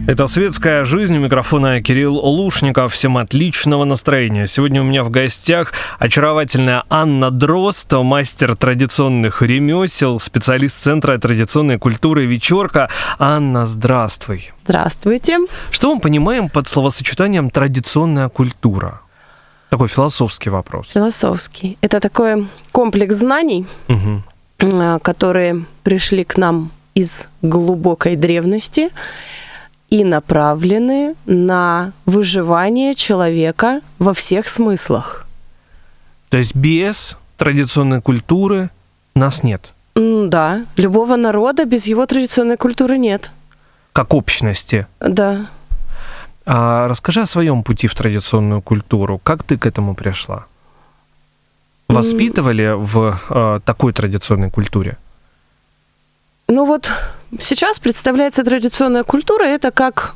Это «Светская жизнь». У микрофона Кирилл Лушников. Всем отличного настроения. Сегодня у меня в гостях очаровательная Анна Дрозд, мастер традиционных ремесел, специалист Центра традиционной культуры «Вечерка». Анна, здравствуй. Здравствуйте. Что мы понимаем под словосочетанием «традиционная культура»? Такой философский вопрос. Философский. Это такой комплекс знаний, которые пришли к нам из глубокой древности и направлены на выживание человека во всех смыслах. То есть без традиционной культуры нас нет? Да. Любого народа без его традиционной культуры нет. Как общности? Да. А расскажи о своем пути в традиционную культуру. Как ты к этому пришла? Воспитывали в такой традиционной культуре? Ну вот сейчас представляется традиционная культура, это как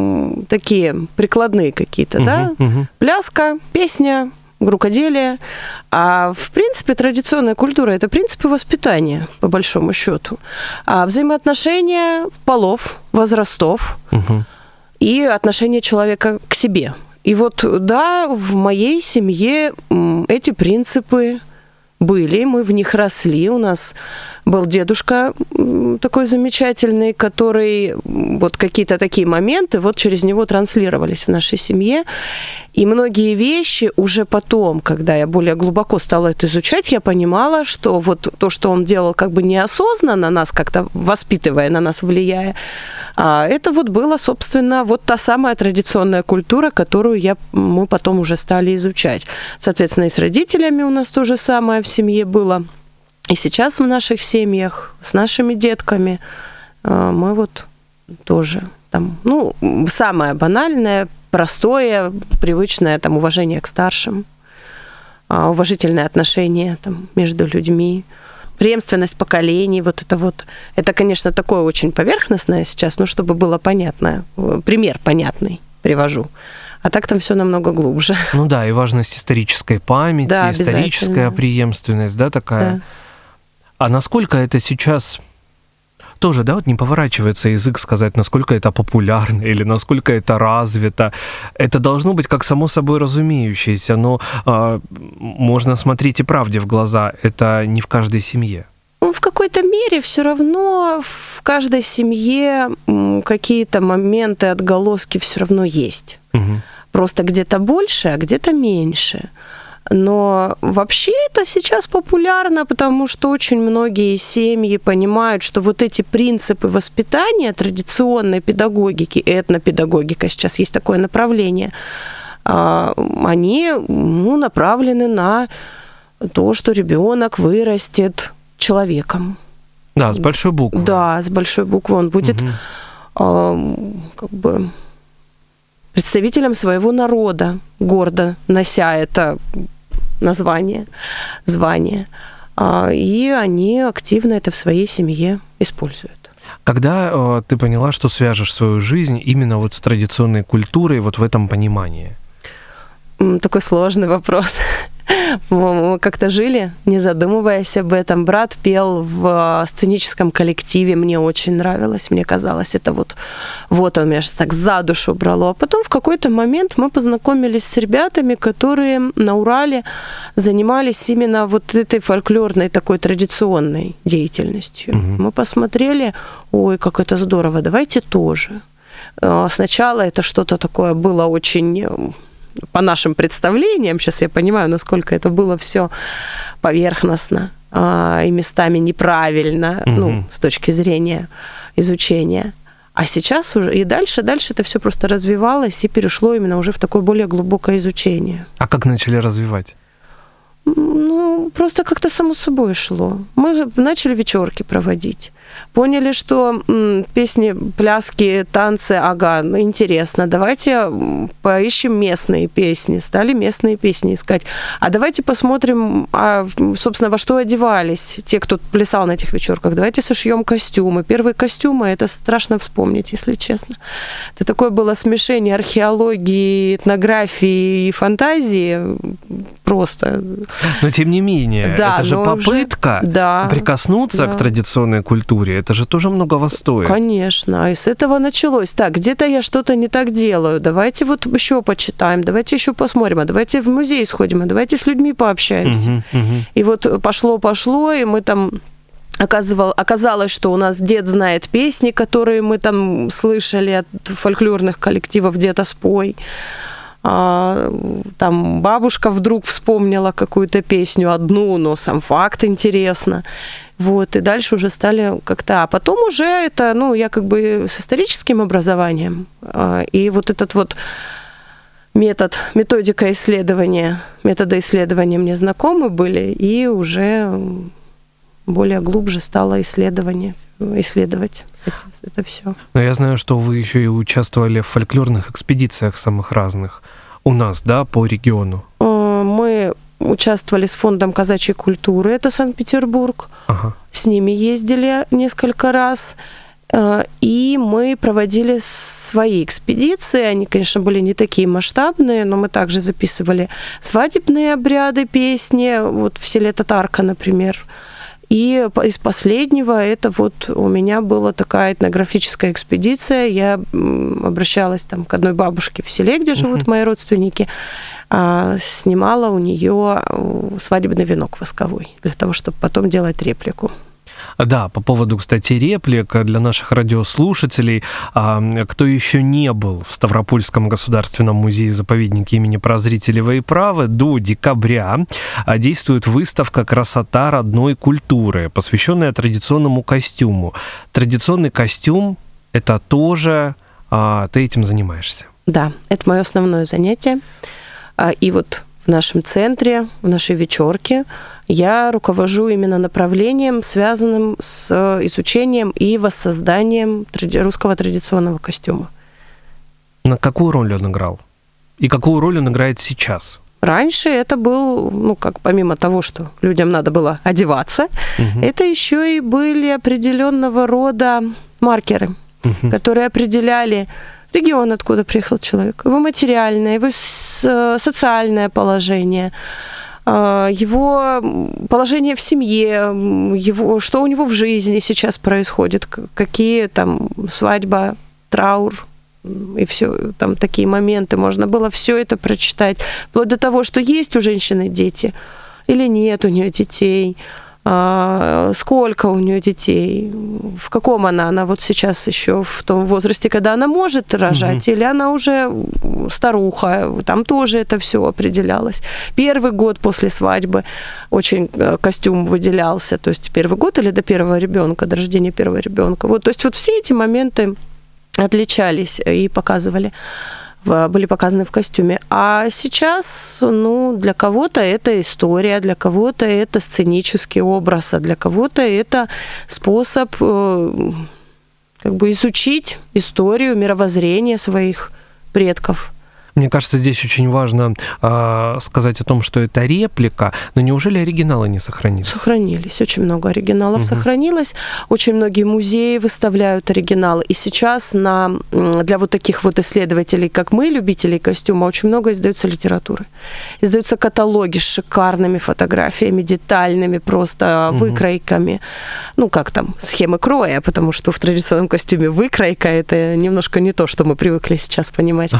такие прикладные какие-то, да? Пляска, песня, рукоделие. А в принципе традиционная культура – это принципы воспитания, по большому счету. А взаимоотношения полов, возрастов и отношения человека к себе. И вот, да, в моей семье эти принципы были, мы в них росли. У нас был дедушка такой замечательный, который вот какие-то такие моменты вот через него транслировались в нашей семье. И многие вещи уже потом, когда я более глубоко стала это изучать, я понимала, что вот то, что он делал как бы неосознанно нас как-то воспитывая, на нас влияя, это вот было, собственно, вот та самая традиционная культура, которую мы потом уже стали изучать. Соответственно, и с родителями у нас то же самое в семье было. И сейчас в наших семьях с нашими детками мы вот тоже там, ну, самое банальное, простое, привычное там уважение к старшим, уважительное отношение там между людьми, преемственность поколений, это, конечно, такое очень поверхностное сейчас, но чтобы было понятно, пример понятный привожу. А так там все намного глубже. Ну да, и важность исторической памяти, да, историческая преемственность, да, такая. Да. А насколько это сейчас тоже, да, вот не поворачивается язык сказать, насколько это популярно или насколько это развито. Это должно быть как само собой разумеющееся, но можно смотреть и правде в глаза, это не в каждой семье. В какой-то мере все равно в каждой семье какие-то моменты, отголоски все равно есть. Просто где-то больше, а где-то меньше. Но вообще это сейчас популярно, потому что очень многие семьи понимают, что вот эти принципы воспитания традиционной педагогики, этнопедагогика, сейчас есть такое направление, они направлены на то, что ребенок вырастет человеком. Да, с большой буквы. Да, с большой буквы. Он будет как бы представителем своего народа, гордо нося это название, звание. И они активно это в своей семье используют. Когда ты поняла, что свяжешь свою жизнь именно вот с традиционной культурой, вот в этом понимании? Такой сложный вопрос. Мы как-то жили, не задумываясь об этом. Брат пел в сценическом коллективе, мне очень нравилось, мне казалось, это вот он меня так за душу брало. А потом в какой-то момент мы познакомились с ребятами, которые на Урале занимались именно вот этой фольклорной такой традиционной деятельностью. Мы посмотрели, ой, как это здорово, давайте тоже. Сначала это что-то такое было очень... По нашим представлениям, сейчас я понимаю, насколько это было все поверхностно и местами неправильно, с точки зрения изучения. А сейчас уже и дальше это все просто развивалось и перешло именно уже в такое более глубокое изучение. А как начали развивать? Просто как-то само собой шло. Мы начали вечерки проводить. Поняли, что песни, пляски, танцы, интересно. Давайте поищем местные песни. Стали местные песни искать. А давайте посмотрим, собственно, во что одевались те, кто плясал на этих вечерках. Давайте сошьем костюмы. Первые костюмы, это страшно вспомнить, если честно. Это такое было смешение археологии, этнографии и фантазии. Просто... Но тем не менее, это же попытка прикоснуться к традиционной культуре. культуре. Это же тоже многого стоит. Конечно. И с этого началось. Так, где-то я что-то не так делаю. Давайте вот еще почитаем, давайте еще посмотрим, а давайте в музей сходим, а давайте с людьми пообщаемся. И вот пошло, и мы там... Оказалось, что у нас дед знает песни, которые мы там слышали от фольклорных коллективов «Где-то спой». Там бабушка вдруг вспомнила какую-то песню одну, но сам факт интересно. Вот, и дальше уже стали как-то... А потом уже это, я как бы с историческим образованием. И вот этот вот метода исследования мне знакомы были, и уже более глубже стало исследовать это все. Но я знаю, что вы еще и участвовали в фольклорных экспедициях самых разных у нас, да, по региону. Мы участвовали с фондом казачьей культуры, это Санкт-Петербург. Ага. С ними ездили несколько раз. И мы проводили свои экспедиции. Они, конечно, были не такие масштабные, но мы также записывали свадебные обряды, песни. Вот в селе Татарка, например. И из последнего это вот у меня была такая этнографическая экспедиция. Я обращалась там к одной бабушке в селе, где живут мои родственники, снимала у нее свадебный венок восковой для того, чтобы потом делать реплику. Да, по поводу, кстати, реплик для наших радиослушателей. Кто еще не был в Ставропольском государственном музее-заповеднике имени Прозрителева и Правы, до декабря действует выставка «Красота родной культуры», посвященная традиционному костюму. Традиционный костюм – это тоже ты этим занимаешься? Да, это мое основное занятие. И вот в нашем центре, в нашей вечерке я руковожу именно направлением, связанным с изучением и воссозданием русского традиционного костюма. На какую роль он играл? И какую роль он играет сейчас? Раньше это был, помимо того, что людям надо было одеваться, это еще и были определенного рода маркеры, которые определяли регион, откуда приехал человек, его материальное, его социальное положение, его положение в семье, что у него в жизни сейчас происходит, какие там свадьба, траур и все, там такие моменты. Можно было все это прочитать, вплоть до того, что есть у женщины дети или нет у нее детей, сколько у нее детей, в каком она вот сейчас еще в том возрасте, когда она может рожать, или она уже старуха, там тоже это все определялось. Первый год после свадьбы очень костюм выделялся, то есть первый год или до первого ребенка, до рождения первого ребенка. Вот, то есть вот все эти моменты отличались и были показаны в костюме. А сейчас, для кого-то это история, для кого-то это сценический образ, а для кого-то это способ изучить историю, мировоззрение своих предков. Мне кажется, здесь очень важно сказать о том, что это реплика, но неужели оригиналы не сохранились? Сохранились, очень много оригиналов сохранилось, очень многие музеи выставляют оригиналы, и сейчас для вот таких вот исследователей, как мы, любителей костюма, очень много издается литературы. Издаются каталоги с шикарными фотографиями, детальными просто выкройками, схемы кроя, потому что в традиционном костюме выкройка – это немножко не то, что мы привыкли сейчас понимать.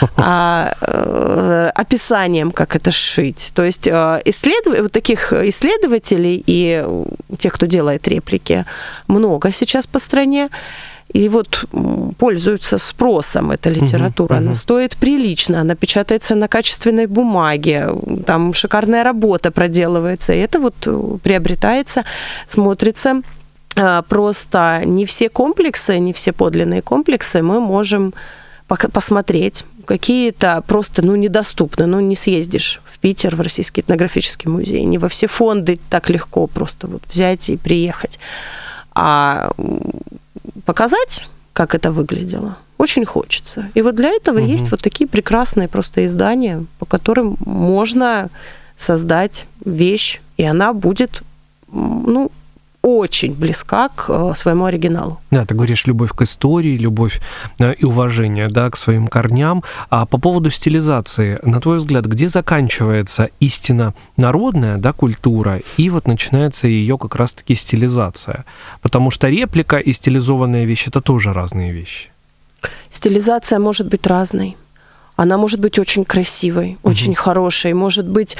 Описанием, как это сшить. То есть таких исследователей и тех, кто делает реплики, много сейчас по стране. И вот пользуются спросом эта литература. Она стоит прилично, она печатается на качественной бумаге, там шикарная работа проделывается, и это вот приобретается, смотрится. Просто не все комплексы, не все подлинные комплексы мы можем посмотреть. Какие-то просто недоступны, не съездишь в Питер, в Российский этнографический музей, не во все фонды так легко просто взять и приехать. А показать, как это выглядело, очень хочется. И вот для этого есть вот такие прекрасные просто издания, по которым можно создать вещь, и она будет, очень близка к своему оригиналу. Да, ты говоришь, любовь к истории, любовь и уважение, да, к своим корням. А по поводу стилизации, на твой взгляд, где заканчивается истинно народная, да, культура, и вот начинается ее как раз-таки стилизация? Потому что реплика и стилизованная вещь — это тоже разные вещи. Стилизация может быть разной. Она может быть очень красивой, очень хорошей, может быть,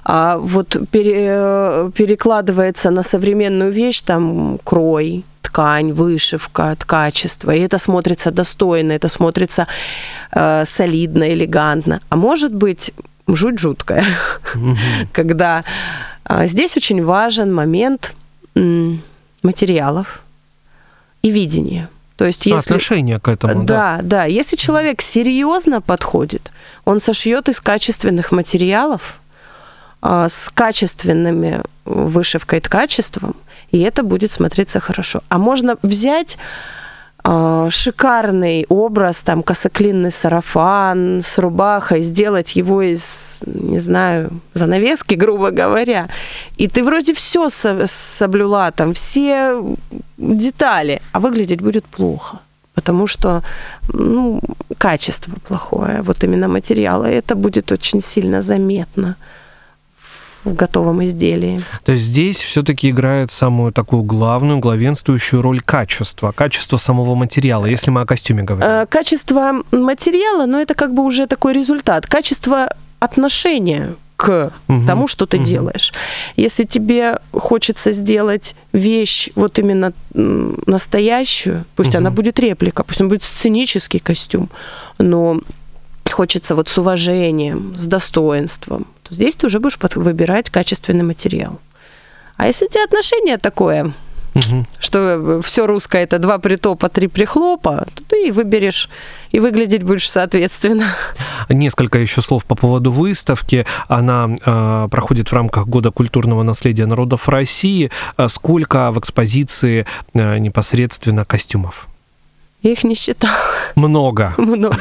перекладывается на современную вещь, там, крой, ткань, вышивка, ткачество, и это смотрится достойно, это смотрится солидно, элегантно. А может быть, жуть жуткая, когда здесь очень важен момент материалов и видения. То есть, если... Отношение к этому, да. Да. Если человек серьезно подходит, он сошьет из качественных материалов, с качественными вышивкой, ткачеством, и это будет смотреться хорошо. А можно взять шикарный образ, там, косоклинный сарафан с рубахой, сделать его из, не знаю, занавески, грубо говоря, и ты вроде все соблюла, там, все детали, а выглядеть будет плохо, потому что, качество плохое, вот именно материала, это будет очень сильно заметно в готовом изделии. То есть здесь все-таки играет самую такую главную, главенствующую роль качество самого материала, если мы о костюме говорим. Качество материала, но это как бы уже такой результат. Качество отношения к тому, что ты делаешь. Если тебе хочется сделать вещь вот именно настоящую, пусть она будет реплика, пусть он будет сценический костюм, но хочется вот с уважением, с достоинством, то здесь ты уже будешь выбирать качественный материал. А если у тебя отношение такое, что все русское — это 2 притопа, 3 прихлопа, то ты и выберешь, и выглядеть будешь соответственно. Несколько еще слов по поводу выставки. Она проходит в рамках Года культурного наследия народов России. Сколько в экспозиции непосредственно костюмов? Я их не считала. Много.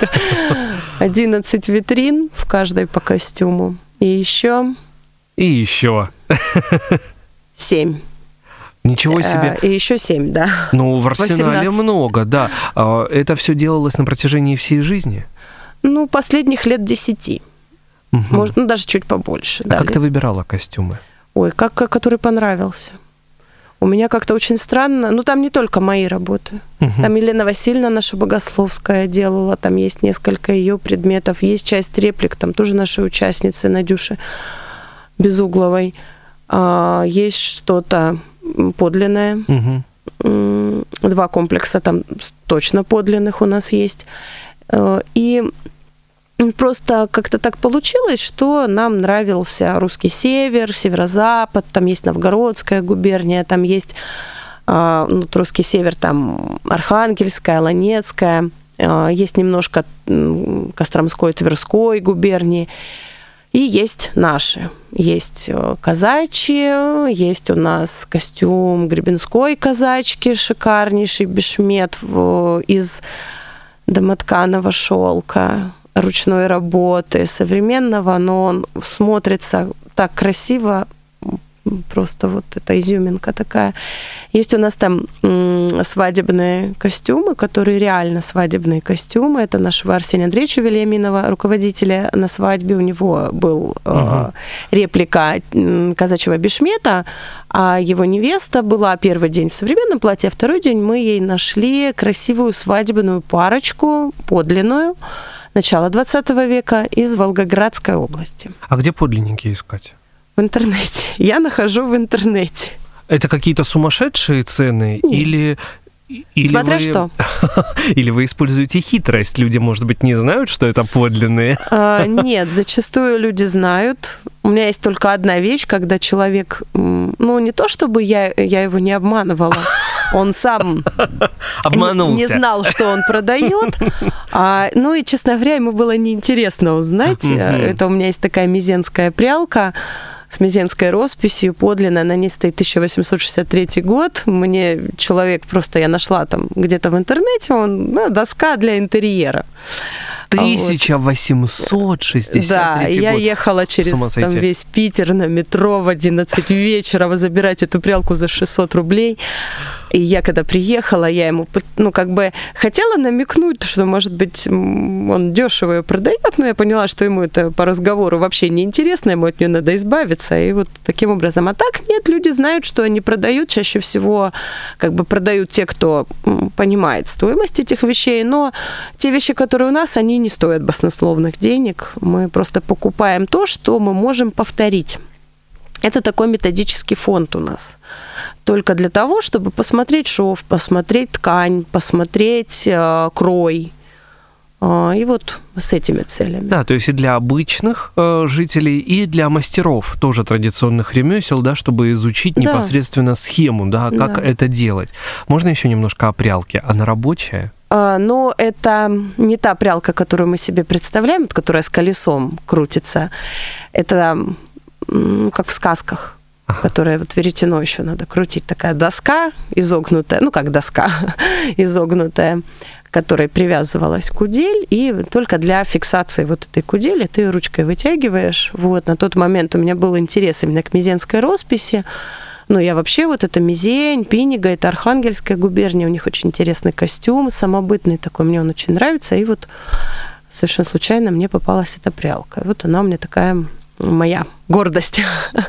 11 витрин, в каждой по костюму. И еще 7. Ничего себе. И еще 7, да. Ну, в арсенале 18. много, да. Это все делалось на протяжении всей жизни? Последних лет 10. Может, даже чуть побольше. А как ты выбирала костюмы? Ой, который понравился. У меня как-то очень странно, там не только мои работы. Там Елена Васильевна наша Богословская делала, там есть несколько ее предметов, есть часть реплик, там тоже наши участницы Надюши Безугловой. Есть что-то подлинное. 2 комплекса там точно подлинных у нас есть. И просто как-то так получилось, что нам нравился русский север, северо-запад, там есть Новгородская губерния, там есть русский север, там Архангельская, Ланецкая, есть немножко Костромской, Тверской губернии, и есть наши. Есть казачьи, есть у нас костюм гребенской казачки, шикарнейший бешмет из домотканого шелка, ручной работы, современного, но он смотрится так красиво, просто вот эта изюминка такая. Есть у нас там свадебные костюмы, которые реально свадебные костюмы. Это нашего Арсения Андреевича Вильяминова, руководителя на свадьбе. У него был реплика казачьего бешмета, а его невеста была первый день в современном платье, а второй день мы ей нашли красивую свадебную парочку, подлинную, начала 20 века из Волгоградской области. А где подлинники искать? В интернете. Я нахожу в интернете. Это какие-то сумасшедшие цены или смотря что. Или вы используете хитрость? Люди, может быть, не знают, что это подлинные? Нет, зачастую люди знают. У меня есть только одна вещь, когда человек... не то чтобы я его не обманывала, он сам обманулся. Не знал, что он продает. И, честно говоря, ему было неинтересно узнать. Это у меня есть такая мезенская прялка с мезенской росписью, подлинная, на ней стоит 1863 год. Мне человек я нашла там где-то в интернете, доска для интерьера. 1863 Да, год. я ехала через там, весь Питер на метро в 11 вечера забирать эту прялку за 600 рублей. И я когда приехала, я ему, хотела намекнуть, что, может быть, он дешево ее продает, но я поняла, что ему это по разговору вообще неинтересно, ему от нее надо избавиться. И вот таким образом. А так нет, люди знают, что они продают. Чаще всего продают те, кто понимает стоимость этих вещей, но те вещи, которые у нас, они не стоят баснословных денег. Мы просто покупаем то, что мы можем повторить. Это такой методический фонд у нас. Только для того, чтобы посмотреть шов, посмотреть ткань, посмотреть крой. И вот с этими целями. Да, то есть и для обычных жителей, и для мастеров тоже традиционных ремесел, да, чтобы изучить непосредственно схему, да, как это делать. Можно еще немножко о прялке? Она рабочая? Но это не та прялка, которую мы себе представляем, которая с колесом крутится. Это как в сказках, которая вот веретено еще надо крутить. Такая доска изогнутая, изогнутая, которой привязывалась кудель, и только для фиксации вот этой кудели ты ручкой вытягиваешь. Вот, на тот момент у меня был интерес именно к мезенской росписи. Я вообще это Мезень, Пинига, это Архангельская губерния, у них очень интересный костюм, самобытный такой, мне он очень нравится, и вот совершенно случайно мне попалась эта прялка. Вот она у меня такая моя гордость.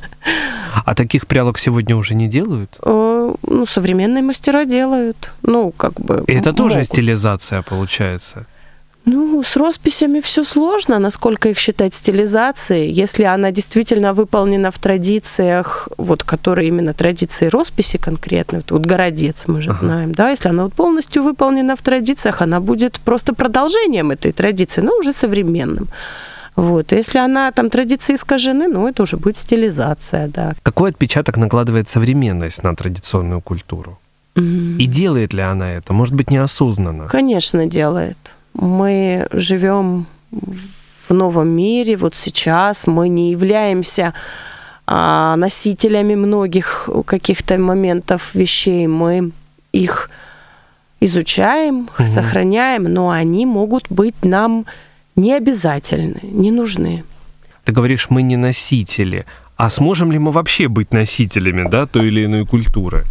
А таких прялок сегодня уже не делают? Современные мастера делают. И это тоже стилизация получается? С росписями все сложно, насколько их считать стилизацией. Если она действительно выполнена в традициях, которые именно традиции росписи конкретно, вот городец мы же знаем, да, если она полностью выполнена в традициях, она будет просто продолжением этой традиции, но уже современным. Если она традиции искажены, это уже будет стилизация, да. Какой отпечаток накладывает современность на традиционную культуру? И делает ли она это? Может быть, неосознанно? Конечно, делает. Мы живем в новом мире, сейчас мы не являемся носителями многих каких-то моментов, вещей, мы их изучаем, сохраняем, но они могут быть нам не обязательны, не нужны. Ты говоришь, мы не носители. А сможем ли мы вообще быть носителями, да, той или иной культуры?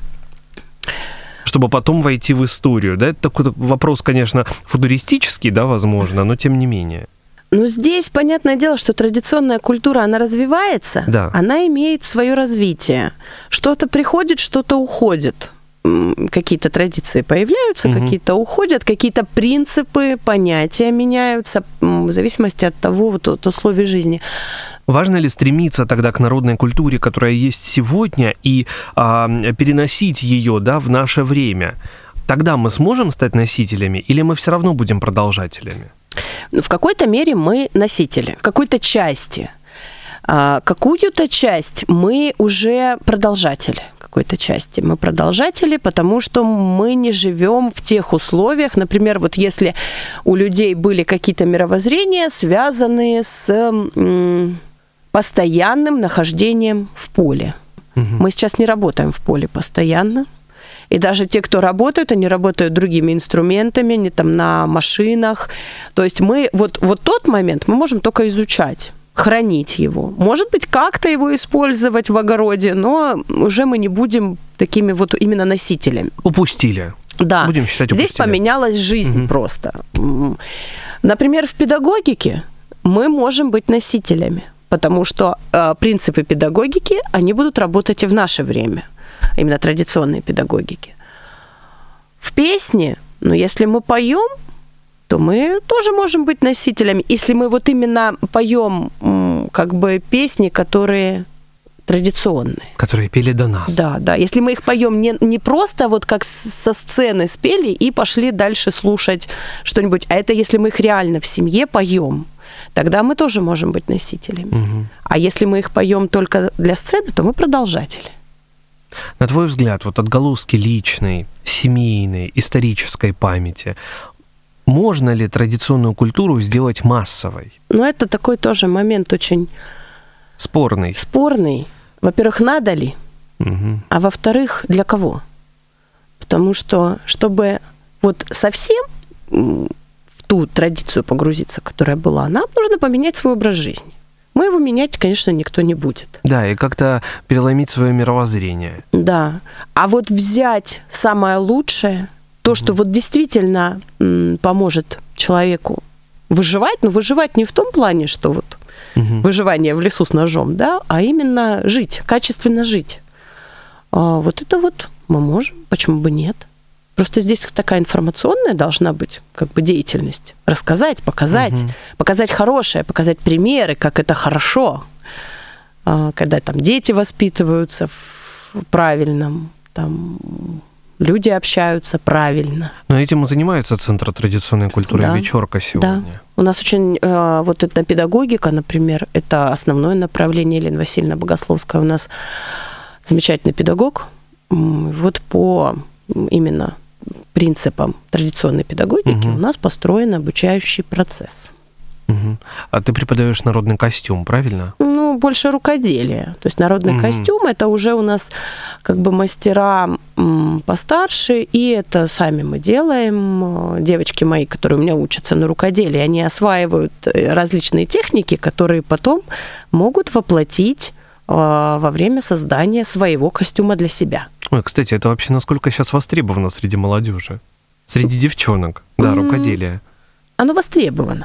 Чтобы потом войти в историю, да? Это такой вопрос, конечно, футуристический, да, возможно, но тем не менее. Здесь, понятное дело, что традиционная культура, она развивается, она имеет свое развитие. Что-то приходит, что-то уходит. Какие-то традиции появляются, какие-то уходят, какие-то принципы, понятия меняются в зависимости от того, от условий жизни. Важно ли стремиться тогда к народной культуре, которая есть сегодня, и переносить ее, да, в наше время? Тогда мы сможем стать носителями, или мы все равно будем продолжателями? В какой-то мере мы носители, в какой-то части. Какую-то часть мы уже продолжатели. Какой-то части мы продолжатели, потому что мы не живем в тех условиях. Например, если у людей были какие-то мировоззрения, связанные с постоянным нахождением в поле. Мы сейчас не работаем в поле постоянно. И даже те, кто работают, они работают другими инструментами, не на машинах. То есть мы вот тот момент мы можем только изучать, хранить его. Может быть, как-то его использовать в огороде, но уже мы не будем такими именно носителями. Упустили. Да. Будем считать, упустили. Здесь поменялась жизнь просто. Например, в педагогике мы можем быть носителями, потому что принципы педагогики, они будут работать и в наше время, именно традиционные педагогики. В песне, если мы поем, то мы тоже можем быть носителями. Если мы именно поем песни, которые традиционные. Которые пели до нас. Да. Если мы их поем не просто как со сцены спели и пошли дальше слушать что-нибудь, а это если мы их реально в семье поем, тогда мы тоже можем быть носителями. А если мы их поем только для сцены, то мы продолжатели. На твой взгляд, отголоски личной, семейной, исторической памяти, можно ли традиционную культуру сделать массовой? Это такой тоже момент очень спорный. Во-первых, надо ли? А во-вторых, для кого? Потому что, чтобы совсем в ту традицию погрузиться, которая была, нам нужно поменять свой образ жизни. Мы его менять, конечно, никто не будет. Да, и как-то переломить свое мировоззрение. Да. А вот взять самое лучшее, то, что вот действительно поможет человеку выживать, но выживать не в том плане, что вот выживание в лесу с ножом, да, а именно жить, качественно жить. Вот это вот мы можем, почему бы нет? Просто здесь такая информационная должна быть как бы деятельность. Рассказать, показать, показать хорошее, показать примеры, как это хорошо, когда там дети воспитываются в правильном, там люди общаются правильно. Но этим и занимается Центр традиционной культуры «Вечерка» сегодня. Да. У нас очень вот эта педагогика, например, это основное направление. Елена Васильевна Богословская у нас замечательный педагог. Вот по именно принципам традиционной педагогики у нас построен обучающий процесс. А ты преподаешь народный костюм, правильно? Ну, больше рукоделие. То есть народный костюм – это уже у нас как бы мастера постарше, и это сами мы делаем. Девочки мои, которые у меня учатся на рукоделии, они осваивают различные техники, которые потом могут воплотить во время создания своего костюма для себя. Ой, кстати, это вообще насколько сейчас востребовано среди молодежи? Среди девчонок, да, рукоделие. Оно востребовано.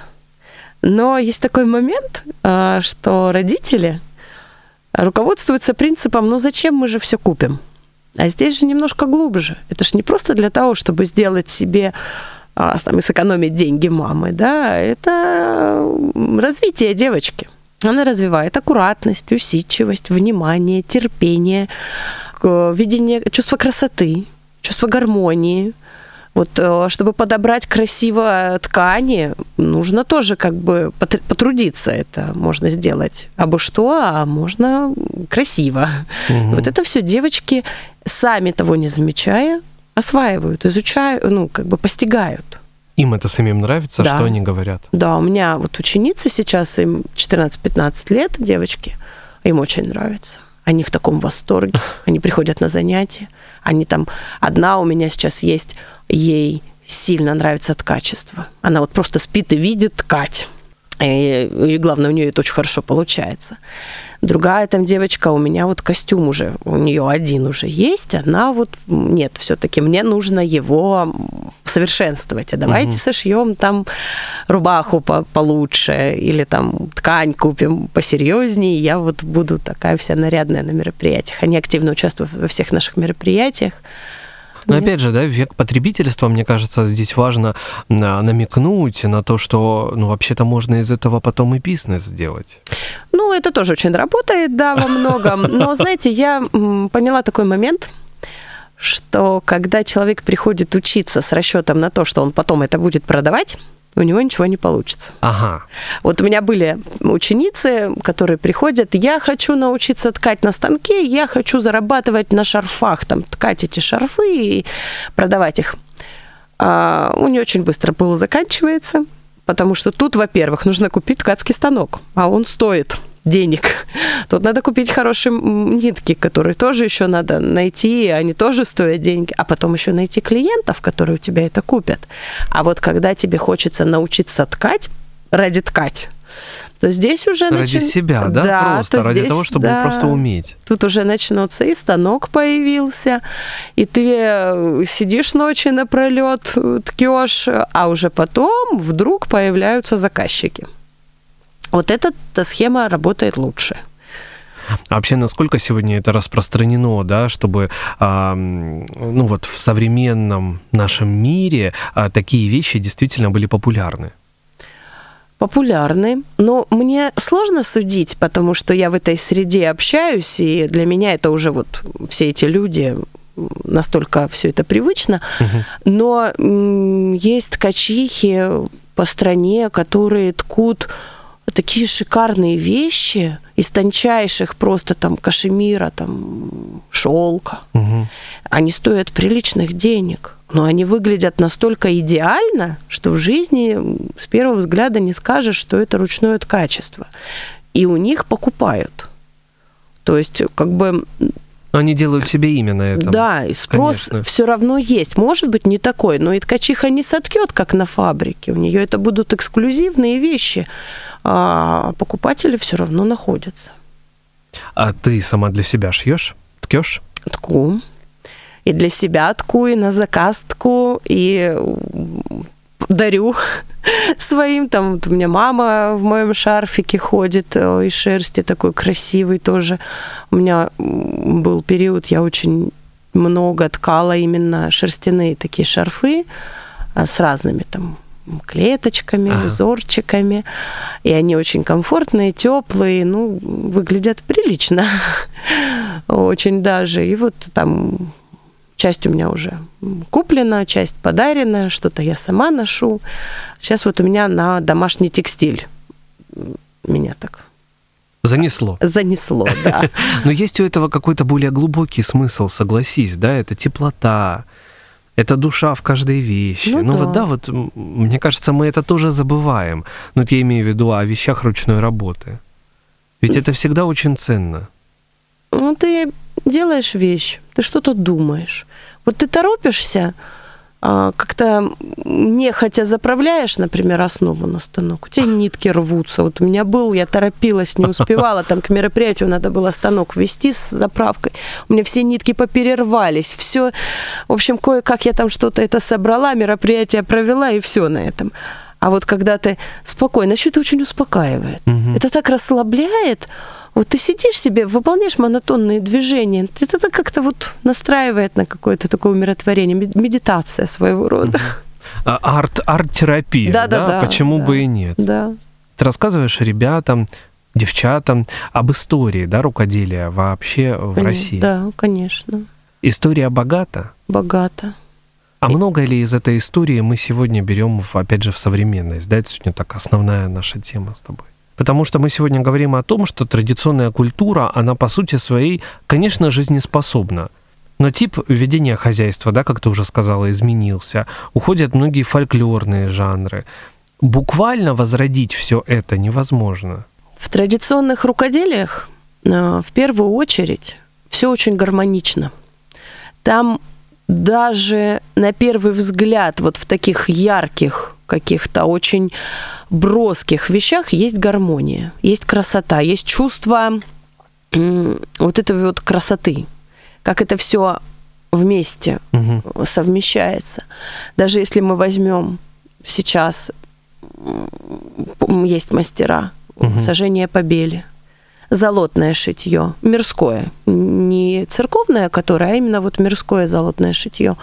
Но есть такой момент, что родители руководствуются принципом, ну зачем мы же все купим? А здесь же немножко глубже. Это же не просто для того, чтобы сделать себе, там, сэкономить деньги мамы, да, это развитие девочки. Она развивает аккуратность, усидчивость, внимание, терпение, видение, чувство красоты, чувство гармонии. Вот, чтобы подобрать красиво ткани, нужно тоже как бы потрудиться. Это можно сделать абы что, а можно красиво. Вот это все девочки, сами того не замечая, осваивают, изучают, ну, как бы постигают. Им это самим нравится, да. Что они говорят? Да, у меня вот ученицы сейчас, им 14-15 лет, девочки, им очень нравится. Они в таком восторге, они приходят на занятия, они там, одна у меня сейчас есть, ей сильно нравится ткачество. Она вот просто спит и видит ткать. И главное, у нее это очень хорошо получается. Другая там девочка, у меня вот костюм уже, у нее один уже есть, она вот, нет, все-таки мне нужно его совершенствовать. А давайте сошьем там рубаху получше, или там ткань купим посерьезнее, я вот буду такая вся нарядная на мероприятиях. Они активно участвуют во всех наших мероприятиях. Но опять же, да, век потребительства, мне кажется, здесь важно намекнуть на то, что, ну, вообще-то можно из этого потом и бизнес сделать. Ну, это тоже очень работает, да, во многом. Но, знаете, я поняла такой момент, что когда человек приходит учиться с расчетом на то, что он потом это будет продавать, у него ничего не получится. Ага. Вот у меня были ученицы, которые приходят, я хочу научиться ткать на станке, я хочу зарабатывать на шарфах, там, ткать эти шарфы и продавать их. У нее очень быстро было заканчивается, потому что тут, во-первых, нужно купить ткацкий станок, а он стоит денег. Тут надо купить хорошие нитки, которые тоже еще надо найти, они тоже стоят деньги, а потом еще найти клиентов, которые у тебя это купят. А вот когда тебе хочется научиться ткать, ради ткать, то здесь уже... Ради себя, да? Да, просто ради здесь, того, чтобы просто уметь. Тут уже начнется и станок появился, и ты сидишь ночи напролет, ткешь, а уже потом вдруг появляются заказчики. Вот эта схема работает лучше. А вообще, насколько сегодня это распространено, да, чтобы ну вот в современном нашем мире такие вещи действительно были популярны? Популярны, но мне сложно судить, потому что я в этой среде общаюсь, и для меня это уже вот все эти люди, настолько все это привычно. Но есть ткачихи по стране, которые ткут такие шикарные вещи из тончайших просто там кашемира, там шелка. Они стоят приличных денег, но они выглядят настолько идеально, что в жизни с первого взгляда не скажешь, что это ручное ткачество. И у них покупают. То есть как бы Но они делают себе имя на этом. Да, и спрос все равно есть. Может быть, не такой, но и ткачиха не соткет, как на фабрике. У нее это будут эксклюзивные вещи, а покупатели все равно находятся. А ты сама для себя шьешь? Ткешь? Тку. И для себя тку, и на заказ тку, и дарю своим. Там вот у меня мама в моем шарфике ходит из шерсти, такой красивый тоже. У меня был период, я очень много ткала именно шерстяные такие шарфы с разными там клеточками, узорчиками. И они очень комфортные, теплые, ну, выглядят прилично. Очень даже. И вот там часть у меня уже куплена, часть подарена, что-то я сама ношу. Сейчас вот у меня на домашний текстиль. Меня так занесло. Занесло, да. Но есть у этого какой-то более глубокий смысл, согласись, да? Это теплота, это душа в каждой вещи. Вот, мне кажется, мы это тоже забываем. Ну, я имею в виду о вещах ручной работы. Ведь это всегда очень ценно. Ну, ты делаешь вещь, ты что-то думаешь. Вот ты торопишься, как-то нехотя заправляешь, например, основу на станок, у тебя нитки рвутся. Вот у меня был, я торопилась, не успевала, там к мероприятию надо было станок ввести с заправкой. У меня все нитки поперервались, все. В общем, кое-как я там что-то это собрала, мероприятие провела, и все на этом. А вот когда ты спокойно, еще это очень успокаивает. Это так расслабляет. Вот ты сидишь себе, выполняешь монотонные движения, это как-то вот настраивает на какое-то такое умиротворение, медитация своего рода. Арт-терапия, да? Почему бы и нет? Да. Ты рассказываешь ребятам, девчатам об истории, да, рукоделия вообще в России? Да, конечно. История богата? Богата. А много ли из этой истории мы сегодня берем, опять же, в современность? Да, это сегодня так основная наша тема с тобой. Потому что мы сегодня говорим о том, что традиционная культура, она по сути своей, конечно, жизнеспособна. Но тип ведения хозяйства, да, как ты уже сказала, изменился. Уходят многие фольклорные жанры. Буквально возродить все это невозможно. В традиционных рукоделиях, в первую очередь, все очень гармонично. Там даже на первый взгляд вот в таких ярких, каких-то очень броских вещах есть гармония, есть красота, есть чувство вот этой вот красоты, как это все вместе совмещается. Даже если мы возьмем сейчас, есть мастера, сожжение побели, золотное шитье, мирское, не церковное, которое, а именно вот мирское золотное шитье.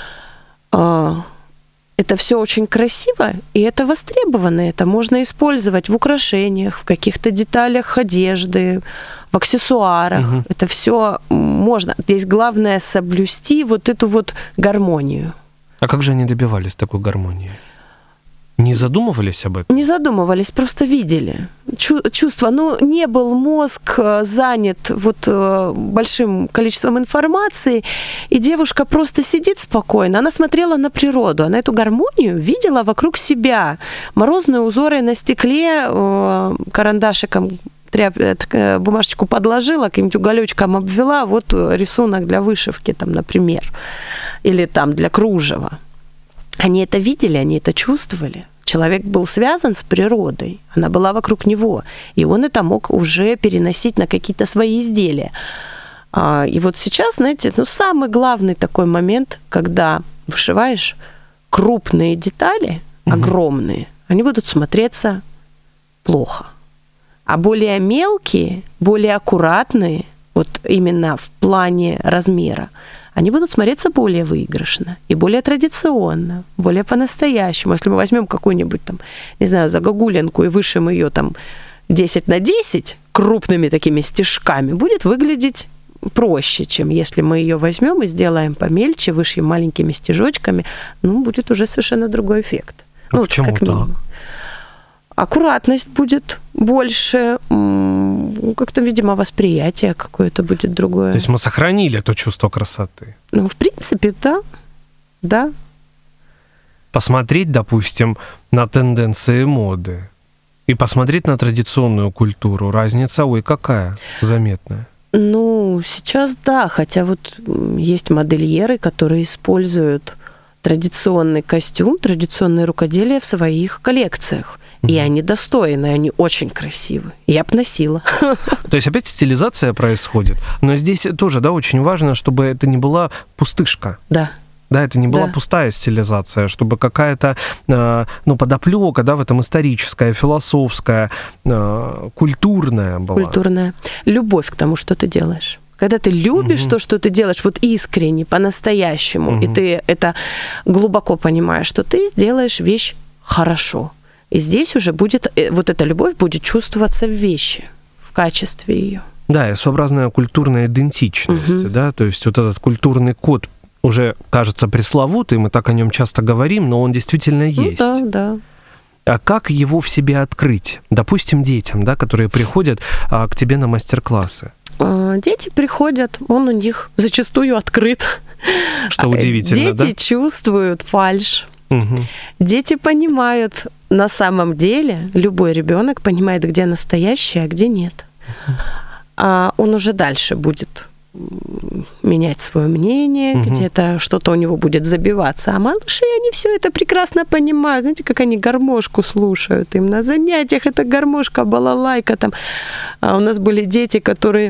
Это все очень красиво, и это востребовано. Это можно использовать в украшениях, в каких-то деталях одежды, в аксессуарах. Это все можно. Здесь главное соблюсти вот эту вот гармонию. А как же они добивались такой гармонии? Не задумывались об этом? Не задумывались, просто видели. Чувство. Ну, не был мозг занят вот большим количеством информации, и девушка просто сидит спокойно. Она смотрела на природу, она эту гармонию видела вокруг себя. Морозные узоры на стекле, карандашиком бумажечку подложила, каким-нибудь уголечком обвела, вот рисунок для вышивки, там, например, или там для кружева. Они это видели, они это чувствовали. Человек был связан с природой, она была вокруг него, и он это мог уже переносить на какие-то свои изделия. И вот сейчас, знаете, самый главный такой момент, когда вышиваешь крупные детали, огромные, они будут смотреться плохо. А более мелкие, более аккуратные, вот именно в плане размера, они будут смотреться более выигрышно и более традиционно, более по-настоящему. Если мы возьмем какую-нибудь там, не знаю, загогулинку и вышьем ее там 10 на 10 крупными такими стежками, будет выглядеть проще, чем если мы ее возьмем и сделаем помельче, вышьем маленькими стежочками, будет уже совершенно другой эффект. Почему как минимум. Так? Аккуратность будет больше, как-то, видимо, восприятие какое-то будет другое. То есть мы сохранили то чувство красоты? В принципе, да. Да. Посмотреть, допустим, на тенденции моды и посмотреть на традиционную культуру. Разница, какая заметная. Ну, сейчас да, хотя вот есть модельеры, которые используют традиционный костюм, традиционное рукоделие в своих коллекциях. И они достойны, они очень красивы. Я бы носила. То есть опять стилизация происходит. Но здесь тоже, да, очень важно, чтобы это не была пустышка. Да. Да, это не была пустая стилизация, чтобы какая-то, подоплека, да, в этом историческая, философская, культурная была. Культурная. Любовь к тому, что ты делаешь. Когда ты любишь то, что ты делаешь, вот искренне, по-настоящему, и ты это глубоко понимаешь, что ты сделаешь вещь хорошо. И здесь уже будет, вот эта любовь будет чувствоваться в вещи, в качестве ее. Да, и своеобразная культурная идентичность, да, то есть вот этот культурный код уже кажется пресловутый, мы так о нем часто говорим, но он действительно есть. Да, да. А как его в себе открыть? Допустим, детям, да, которые приходят к тебе на мастер-классы. Дети приходят, он у них зачастую открыт. Что удивительно, Дети чувствуют фальшь. Дети понимают, на самом деле, любой ребенок понимает, где настоящее, а где нет. Он уже дальше будет менять свое мнение, где-то что-то у него будет забиваться. А малыши, они все это прекрасно понимают. Знаете, как они гармошку слушают. Им на занятиях эта гармошка, балалайка. Там. У нас были дети, которые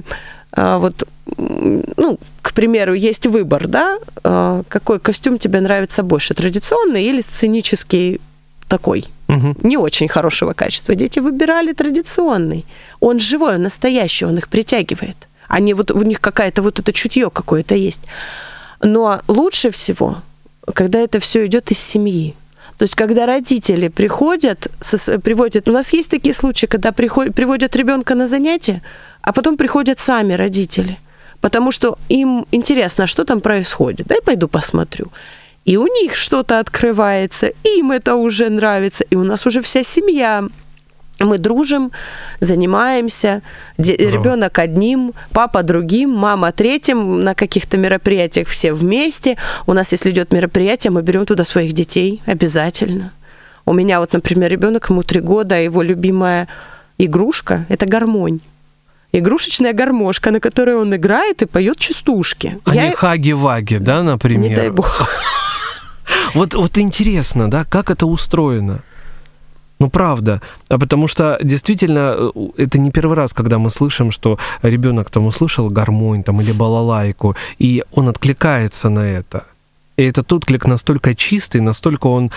к примеру, есть выбор, да, какой костюм тебе нравится больше, традиционный или сценический такой, не очень хорошего качества. Дети выбирали традиционный. Он живой, он настоящий, он их притягивает. Они вот, у них какая-то вот это чутье какое-то есть. Но лучше всего, когда это все идет из семьи. То есть, когда родители приводят, у нас есть такие случаи, когда приводят ребенка на занятия, а потом приходят сами родители, потому что им интересно, что там происходит. Дай пойду посмотрю. И у них что-то открывается, им это уже нравится, и у нас уже вся семья. Мы дружим, занимаемся, ребенок одним, папа другим, мама третьим, на каких-то мероприятиях все вместе. У нас, если идет мероприятие, мы берем туда своих детей обязательно. У меня вот, например, ребенок, ему 3 года, его любимая игрушка – это гармонь. Игрушечная гармошка, на которой он играет и поет частушки. Не хаги-ваги, да, например? Не дай бог. Вот интересно, да, как это устроено? Ну, правда. Потому что действительно это не первый раз, когда мы слышим, что ребенок там услышал гармонь там, или балалайку, и он откликается на это. И этот отклик настолько чистый, настолько он...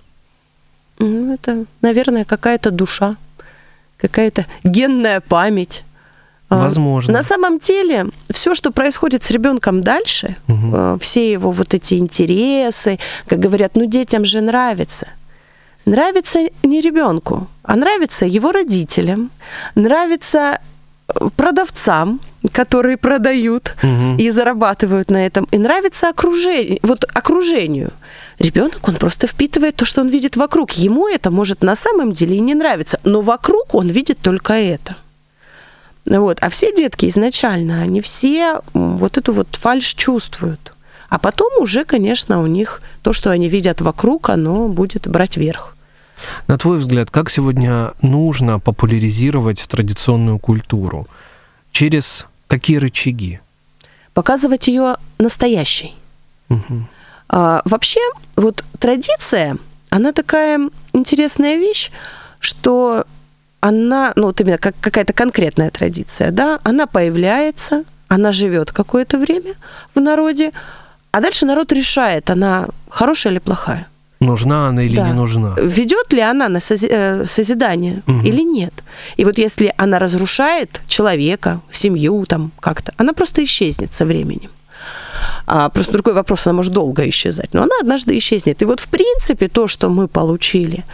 Это, наверное, какая-то душа, какая-то генная память. Возможно. На самом деле, все, что происходит с ребенком дальше, все его вот эти интересы, как говорят, детям же нравится. Нравится не ребенку, а нравится его родителям, нравится продавцам, которые продают и зарабатывают на этом, и нравится окружению. Ребенок, он просто впитывает то, что он видит вокруг. Ему это может на самом деле и не нравиться, но вокруг он видит только это. А все детки изначально, они все вот эту вот фальшь чувствуют. А потом уже, конечно, у них то, что они видят вокруг, оно будет брать верх. На твой взгляд, как сегодня нужно популяризировать традиционную культуру? Через какие рычаги? Показывать ее настоящей. Вообще, вот традиция, она такая интересная вещь, что она, именно как какая-то конкретная традиция, да, она появляется, она живет какое-то время в народе, а дальше народ решает, она хорошая или плохая. Нужна она или не нужна? Ведет ли она на созидание или нет? И вот если она разрушает человека, семью там как-то, она просто исчезнет со временем. Просто другой вопрос, она может долго исчезать, но она однажды исчезнет. И вот в принципе то, что мы получили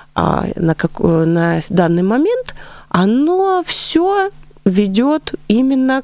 на данный момент, оно все ведет именно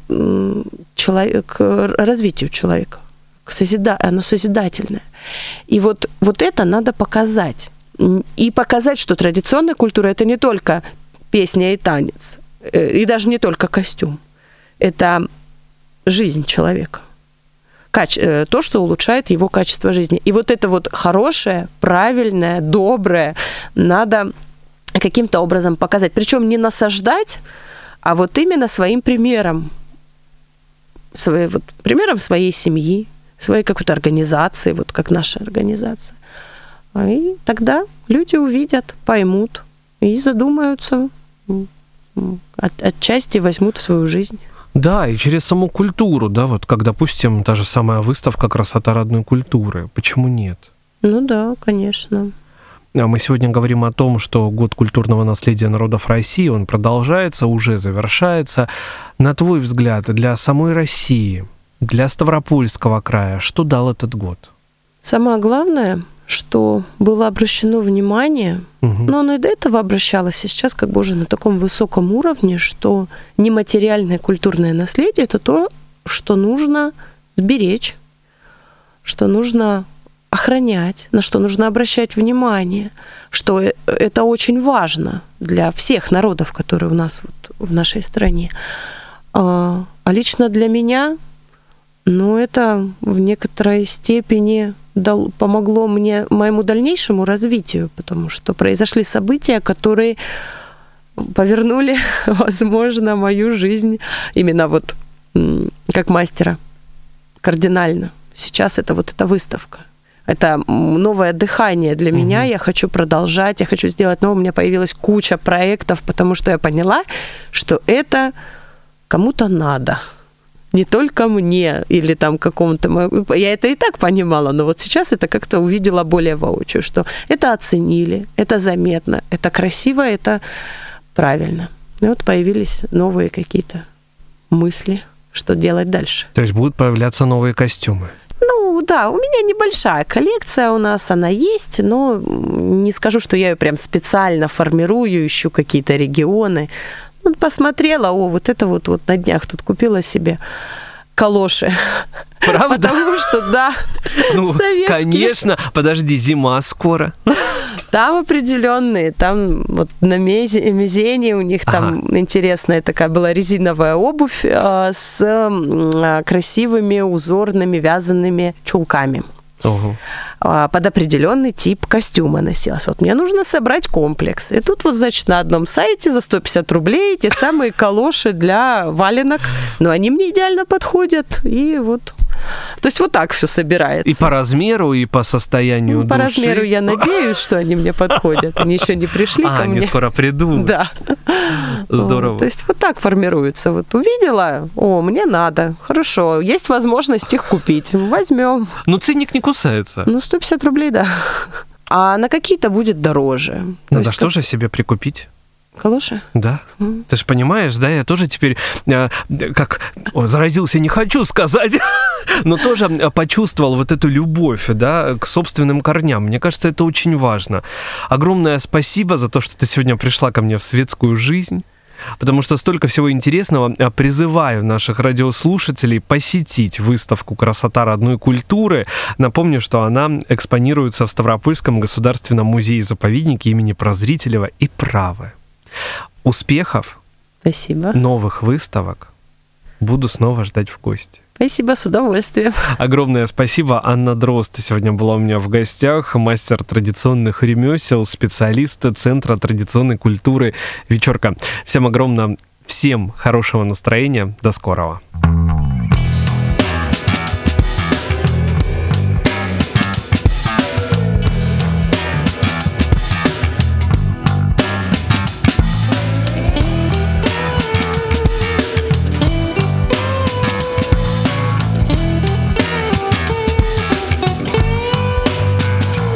к развитию человека. Оно созидательное. И вот это надо показать. И показать, что традиционная культура – это не только песня и танец, и даже не только костюм. Это жизнь человека. То, что улучшает его качество жизни. И вот это вот хорошее, правильное, доброе надо каким-то образом показать. Причем не насаждать, а вот именно своим примером примером своей семьи, своей какой-то организации, вот как наша организация. И тогда люди увидят, поймут и задумаются, отчасти возьмут в свою жизнь. Да, и через саму культуру, да, вот как, допустим, та же самая выставка «Красота родной культуры». Почему нет? Ну да, конечно. Мы сегодня говорим о том, что год культурного наследия народов России, он продолжается, уже завершается. На твой взгляд, для самой России, для Ставропольского края, что дал этот год? Самое главное, что было обращено внимание, но оно и до этого обращалось, и сейчас как бы уже на таком высоком уровне, что нематериальное культурное наследие — это то, что нужно сберечь, что нужно охранять, на что нужно обращать внимание, что это очень важно для всех народов, которые у нас вот в нашей стране. А лично для меня, это в некоторой степени помогло мне, моему дальнейшему развитию, потому что произошли события, которые повернули, возможно, мою жизнь именно вот как мастера кардинально. Сейчас это вот эта выставка. Это новое дыхание для меня. Я хочу продолжать, я хочу сделать новое. У меня появилась куча проектов, потому что я поняла, что это кому-то надо. Не только мне или там какому-то... Я это и так понимала, но вот сейчас это как-то увидела более воочию, что это оценили, это заметно, это красиво, это правильно. И вот появились новые какие-то мысли, что делать дальше. То есть будут появляться новые костюмы? Да, у меня небольшая коллекция у нас, она есть, но не скажу, что я ее прям специально формирую, ищу какие-то регионы. Посмотрела, вот это вот на днях тут купила себе калоши. Правда? Потому что, да, советские. Конечно. Подожди, зима скоро. Там определенные, там вот на Мезене у них там интересная такая была резиновая обувь с красивыми узорными вязаными чулками. Под определенный тип костюма носилась. Вот мне нужно собрать комплекс. И тут вот, значит, на одном сайте за 150 рублей те самые калоши для валенок. Но они мне идеально подходят. И вот... То есть вот так все собирается. И по размеру, и по состоянию души. По размеру я надеюсь, что они мне подходят. Они еще не пришли ко мне. Они скоро придут. Да. Здорово. То есть вот так формируется. Вот увидела, мне надо. Хорошо, есть возможность их купить. Возьмем. Ценник не кусается. 150 рублей, да. А на какие-то будет дороже. Надо что же себе прикупить? Калоши? Да. Ты же понимаешь, да, я тоже теперь заразился, не хочу сказать, но тоже почувствовал вот эту любовь, да, к собственным корням. Мне кажется, это очень важно. Огромное спасибо за то, что ты сегодня пришла ко мне в светскую жизнь, потому что столько всего интересного. Призываю наших радиослушателей посетить выставку «Красота родной культуры». Напомню, что она экспонируется в Ставропольском государственном музее-заповеднике имени Прозрителева и Правы. Успехов. Спасибо. Новых выставок. Буду снова ждать в гости. Спасибо, с удовольствием. Огромное спасибо. Анна Дрозд сегодня была у меня в гостях. Мастер традиционных ремесел, специалист Центра традиционной культуры «Вечерка». Всем огромное, всем хорошего настроения. До скорого.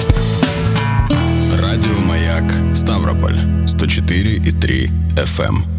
Ставрополь 104,3 FM.